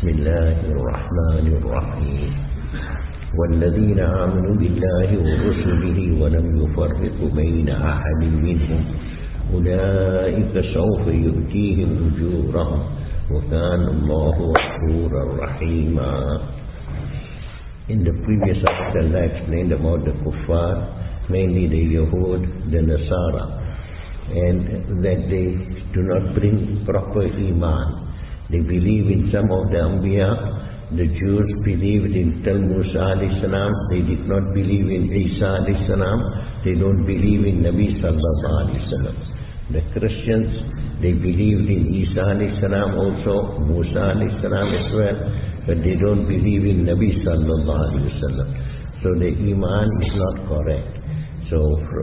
بسم الله الرحمن الرحيم والذين آمنوا بالله ورسله ولم يفرقوا بين أحد منهم أولئك سوف يؤتيهم أجورهم وكان الله غفورا رحيما. In the previous ayat, Allah explained about the kuffar, mainly the Yahud, the Nasara, and that they do not bring proper iman. They believe in some of the Anbiya. The Jews believed in Musa alayhi salam. They did not believe in Isa alayhi salam. They don't believe in Nabi sallallahu alayhi salam. The Christians, they believed in Isa alayhi salam also, Musa alayhi salam as well, but they don't believe in Nabi sallallahu alayhi salam. So the iman is not correct. So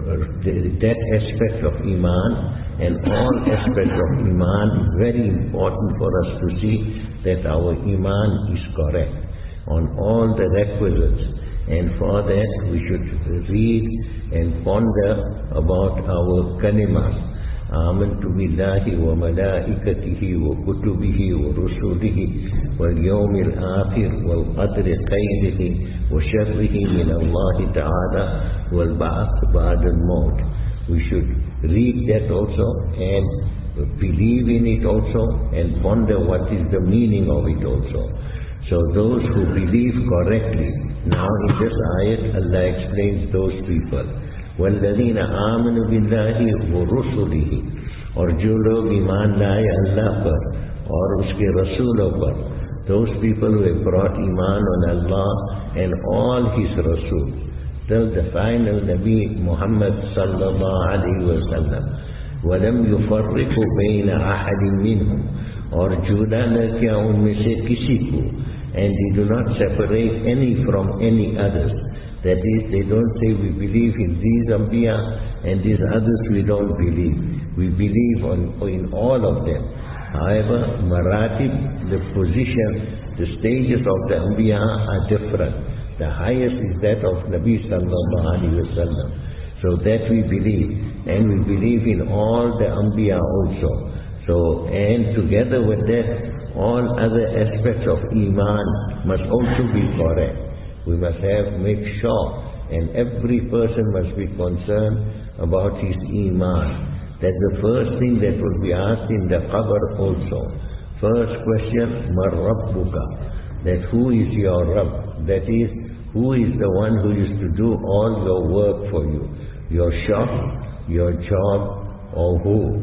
that aspect of iman and all aspects of iman is very important for us to see that our iman is correct on all the requisites, and for that we should read and ponder about our kalimas. آمنت بالله وملائكته وكتبه ورسله واليوم الآخر والقدر خيره وشره من الله تعالى والبعث بعد الموت. We should read that also and believe in it also and ponder what is the meaning of it also. So those who believe correctly, now in this ayat Allah explains those people. وَالَّذِينَ آمَنُوا بِاللَّهِ وَرُسُلِهِ, और जो लोग ईमान लाए अल्लाह पर और उसके रसूलों पर, those people who have brought iman on Allah and all His Rasul till the final Nabi Muhammad sallallahu alayhi wa sallam. وَلَمْ يُفَرِّقُوا بَيْنَ أَحَدٍ مِّنْهُمْ, और जुदा न किया उनमें से किसी को, and they do not separate any from any others. That is, they don't say we believe in these Anbiya and these others we don't believe. We believe in all of them. However, maratib, the position, the stages of the Anbiya are different. The highest is that of Nabi sallallahu alaihi wasallam. So that we believe, and we believe in all the Anbiya also. So, and together with that, all other aspects of Iman must also be correct. We must make sure, and every person must be concerned about his Iman. That's the first thing that will be asked in the qabr also. First question, Mar Rabbuka, that who is your Rabb? That is, who is the one who used to do all your work for you? Your shop, your job, or who?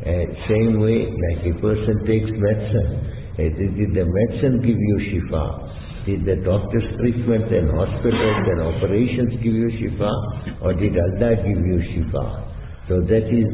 Same way, like a person takes medicine. Did the medicine give you shifa? Did the doctor's treatment and hospitals and operations give you shifa, or did Allah give you shifa? So that is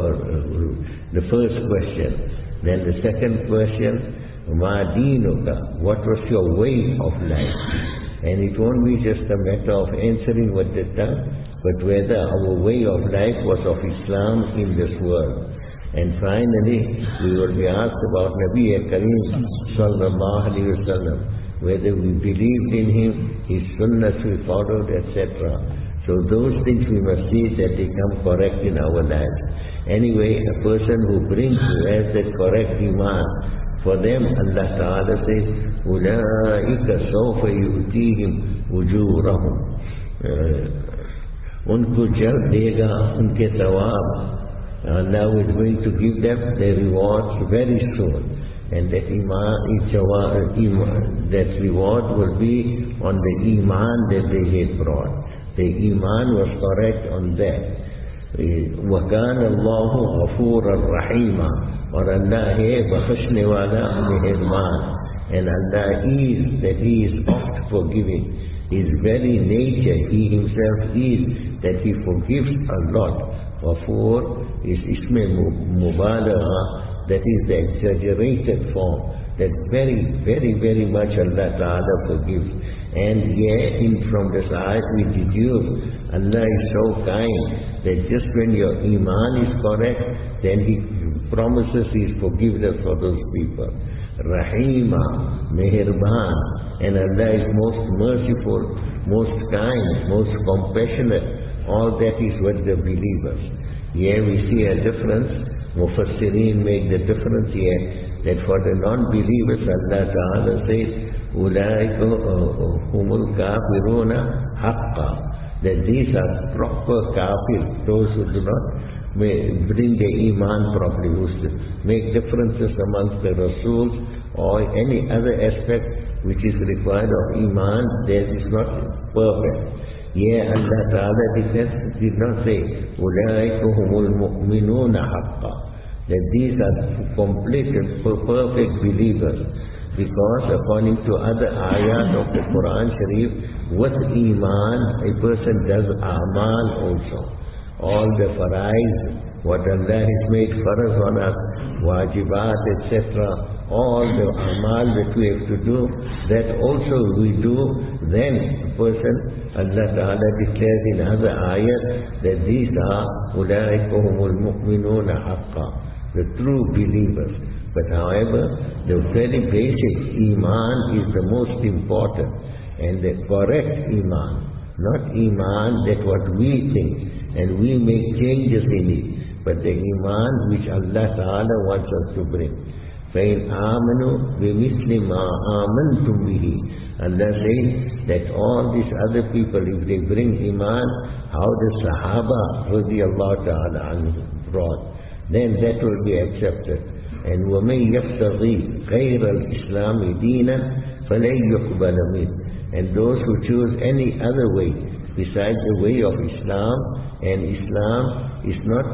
the first question. Then the second question, Ma dinuka, what was your way of life? And it won't be just a matter of answering with the tongue, but whether our way of life was of Islam in this world. And finally, we will be asked about Nabi Kareem sallallahu alayhi wa sallam, whether we believed in him, his sunnahs we followed, etc. So those things we must see that they come correct in our lives. Anyway, a person who has that correct iman, for them Allah Ta'ala says, أُولَٰئِكَ سَوْفَ يُؤْتِيهِمْ أُجُورَهُمْ, उनको जल्द देगा उनके सवाब. Allah is going to give them their rewards very soon. And that that reward will be on the iman that they had brought. The iman was correct on that. وَكَانَ اللَّهُ غَفُورًا رَحِيمًا, और Allah है बख्शने वाला मेहरबान. And Allah is, that He is oft forgiving. His very nature, He Himself is, that He forgives a lot. Ghafur is isme mubalagha, that is the exaggerated form, that very, very, very much Allah Ta'ala forgives. And yet, from this ayat we deduce, Allah is so kind that just when your iman is correct, then He promises His forgiveness for those people. Rahima, Meherban, and Allah is most merciful, most kind, most compassionate. All that is with the believers. Here we see a difference. Mufassirin make the difference here that for the non-believers Allah Ta'ala says, Ulaika humul kafiruna haqqa, that these are proper kafir, those who do not bring their iman properly, who make differences amongst the Rasuls or any other aspect which is required of iman, that is not perfect. Yeah, Allah Ta'ala did not say, Ulaika humul mu'minuna haqqa, that these are complete and perfect believers. Because according to other ayat of the Quran Sharif, with iman, a person does amal also. All the farais, what Allah has made faraz on us, wajibat, etc., all the amal that we have to do, that also we do, then a person, Allah Ta'ala declares in other ayat that these are ulaika humul mu'minuna haqqa, the true believers. But however, the very basic iman is the most important, and the correct iman, not iman that what we think and we make changes in it, but the iman which Allah Ta'ala wants us to bring. فَإِنْ آمَنُوا بِمِثْلِ مَا آمَنْتُمْ بِهِ, Allah says that all these other people, if they bring iman, how the Sahaba radiyallahu ta'ala anhu brought, then that will be accepted. And وَمَنْ يَبْتَغِي غَيْرَ الْإِسْلَامِ دِينًا فَلَنْ يُقْبَلَ مِنْهُ, and those who choose any other way besides the way of Islam, and Islam is not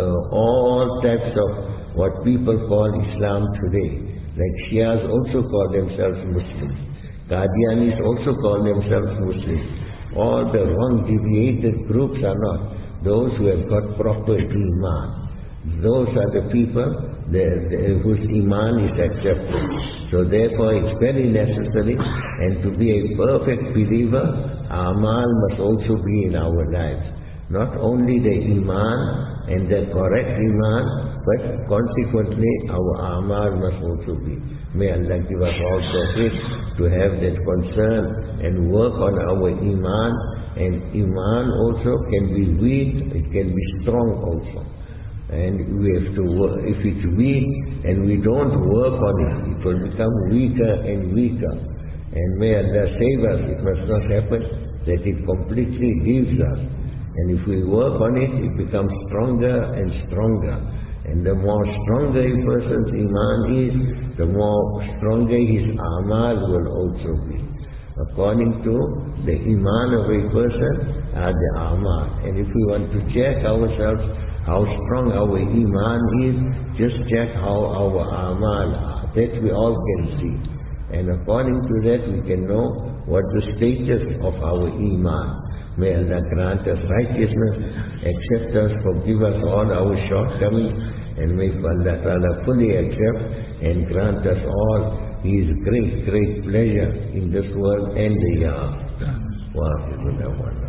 all types of what people call Islam today. Like Shias also call themselves Muslims, Qadianis also call themselves Muslims. All the wrong deviated groups are not. Those who have got proper iman, those are the people whose iman is accepted. So therefore it's very necessary, and to be a perfect believer, amal must also be in our lives. Not only the iman and the correct iman, but consequently our amal must also be. May Allah give us all tawfiq to have that concern and work on our iman. And iman also can be weak, it can be strong also. And we have to work. If it's weak and we don't work on it, it will become weaker and weaker. And may Allah save us. It must not happen that it completely leaves us. And if we work on it, it becomes stronger and stronger. And the more stronger a person's iman is, the more stronger his amal will also be. According to the iman of a person are the amal. And if we want to check ourselves how strong our iman is, just check how our amal are. That we all can see. And according to that we can know what the status of our iman. May Allah grant us righteousness, accept us, forgive us all our shortcomings, and may Allah Ta'ala fully accept and grant us all His great, great pleasure in this world and the hereafter.